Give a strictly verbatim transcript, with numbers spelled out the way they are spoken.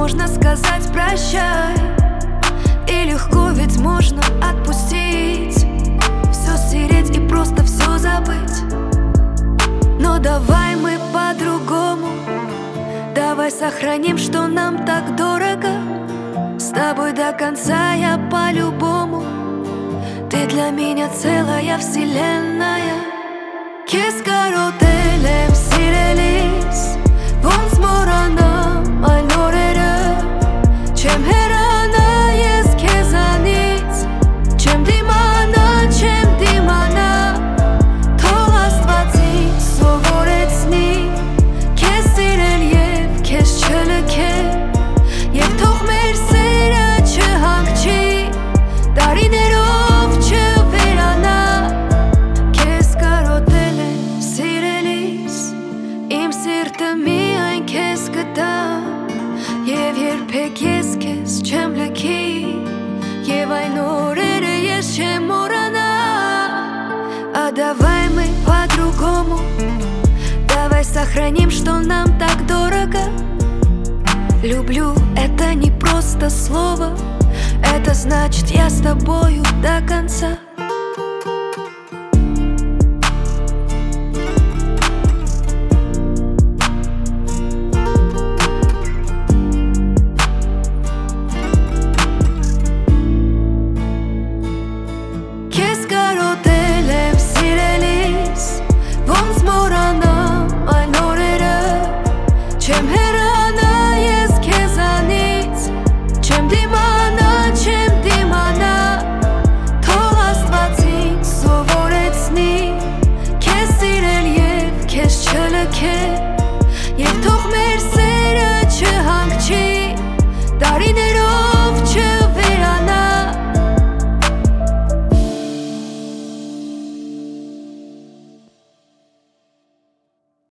можно сказать прощай. И легко ведь можно отпустить, все стереть и просто все забыть. Но давай мы по-другому, давай сохраним, что нам так дорого. С тобой до конца я по-любому, ты для меня целая вселенная. Կեսկարոտել եմ, սիրելիս, ոնց մոռանամ այլ օրերը։ Չեմ հեռանա ես քեզանից, չեմ դիմանա, չեմ դիմանա։ Թող Աստված ինձ սովորեցնի քեզ սիրել և քեզ չլքել, և թող մեր սերը չհանգչի, տարիներով չվերանա։ Կեսկարոտել եմ, սիրելիս, իմ սիրտը միայն քեզ կտա, և երբեք ես քեզ չեմ լքի, և այն օրերը ես չեմ մոռանա։ А давай мы по-другому, давай сохраним, что нам так дорого. Люблю — это не просто слово, это значит я с тобою до конца.